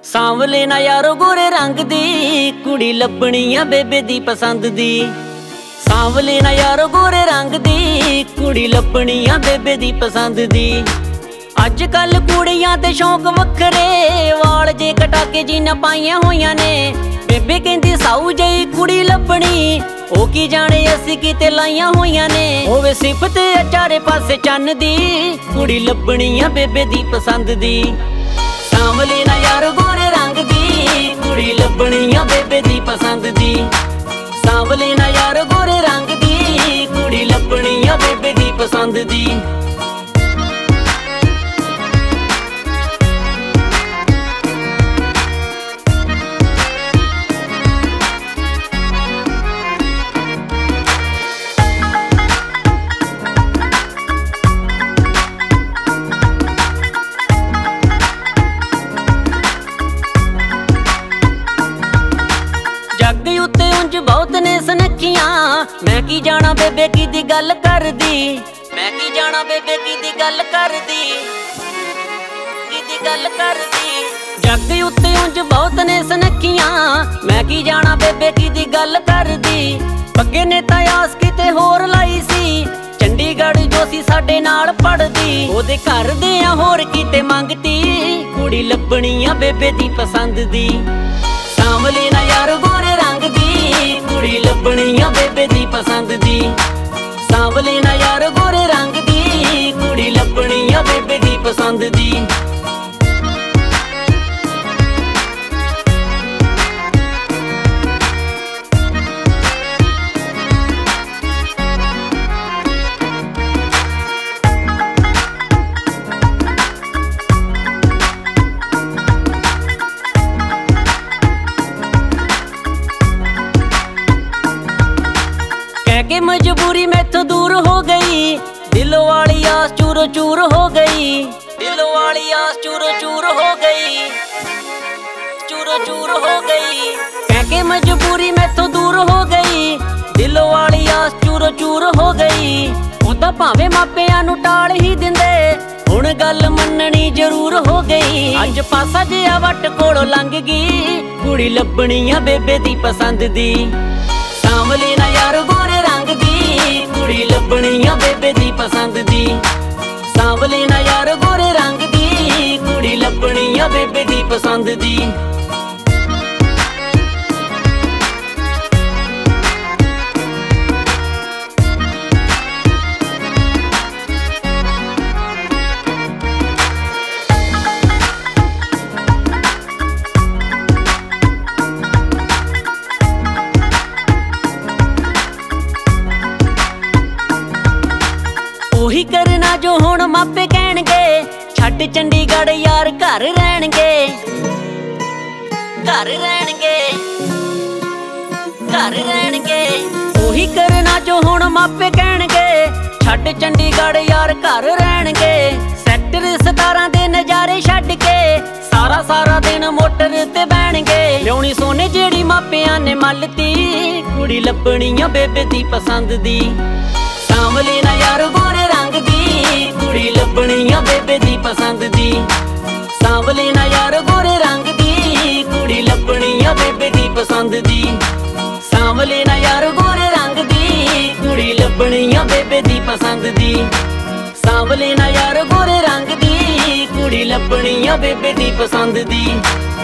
सांवले ना यारो गोरे रंग दी कुड़ी लभनी आ बेबे दी पसंद दी। सांवले ना यारो गोरे रंग दी कुड़ी लभनी आ बेबे दी पसंद दी। अज कल कुड़ियां ते शौक वखरे वाल जे कटा के जीना पाइयां होइयां ने। बेबे कहंदी साऊ जई कुड़ी लभनी ओ की जाने असी किते लाइयां होइयां ने। होवे सिफत चारे पासे चन्न दी कुड़ी लभनी आ बेबे दी पसंद दी। सांवले ना यारो गोरे रंग दी कुड़ी लभनी आ बेबे दी पसंद दी। सांवले ना यारो गोरे रंग दी कुड़ी लभनी आ बेबे दी पसंद दी। जग उत्ते उंज बहुत ने सनखियां मैं की जाना बेबे की दी गल कर दी। मैं की जाना बेबे की दी गल कर दी की दी गल कर दी। जग उत्ते उंज बहुत ने सनखियां मैं की जाना बेबे की दी गल कर दी। पक्के ने तयास किते होर लाई सी चंडीगढ़ जो सी साडे नाल पढ़दी। ओदे घर दे होर किते मंगती कुड़ी लभनी आ बेबे दी पसंद दी। सांवले ना यारो गोरे रंग दी कुड़ी लभनी आ बेबे दी पसंद दी। सांवले ना यारो गोरे रंग दी कुड़ी लभनी आ बेबे दी पसंद दी। के मजबूरी मैथों दूर हो गई दिलों वाली आस चूरो चूर हो गई। दिलों वाली आस चूरो चूर हो गई चूरो चूर हो गई। कह के मजबूरी मैथों दूर हो गई दिलों वाली आस चूरो चूर हो गई। वो तो भावे मापियां नूं टाल ही दिंदे हुण गल मननी जरूर हो गई। अज पासा जिहा वट कोलों लंघ गई कुड़ी लभनी आ बेबे दी पसंद दी। सांवले ना यारो गोरे रंग दी कुड़ी लभनी आ बेबे दी पसंद दी। सांवले ना यारो गोरे रंग दी कुड़ी लभनी आ बेबे दी पसंद दी। ਉਹੀ ਕਰਨਾ ਜੋ ਹੁਣ ਮਾਪੇ ਕਹਿਣਗੇ ਛੱਡ ਚੰਡੀਗੜ੍ਹ ਯਾਰ ਘਰ ਰਹਿਣਗੇ ਘਰ ਰਹਿਣਗੇ ਘਰ ਰਹਿਣਗੇ। ਉਹੀ ਕਰਨਾ ਜੋ ਹੁਣ ਮਾਪੇ ਕਹਿਣਗੇ ਛੱਡ ਚੰਡੀਗੜ੍ਹ ਯਾਰ ਘਰ ਰਹਿਣਗੇ। ਸੈਕਟਰ 17 ਦੇ ਨਜ਼ਾਰੇ ਛੱਡ ਕੇ ਸਾਰਾ ਸਾਰਾ ਦਿਨ ਮੋਟਰ ਤੇ ਬਹਿਣਗੇ। ਲਿਆਉਣੀ ਸੋਨੇ ਜਿਹੜੀ ਮਾਪਿਆਂ ਨੇ ਮੱਲਤੀ ਕੁੜੀ ਲੱਭਣੀ ਆ ਬੇਬੇ ਦੀ ਪਸੰਦ ਦੀ। सांवले ना यारो गोरे रंग दी कुड़ी लभनी आ बेबे दी पसंद दी। सांवले ना यारो गोरे रंग दी कुड़ी लभनी आ बेबे दी पसंद दी। सांवले ना यारो गोरे रंग दी कुड़ी लभनी आ बेबे दी पसंद दी। सांवले ना यारो गोरे रंग दी कुड़ी लभनी आ बेबे दी पसंद दी।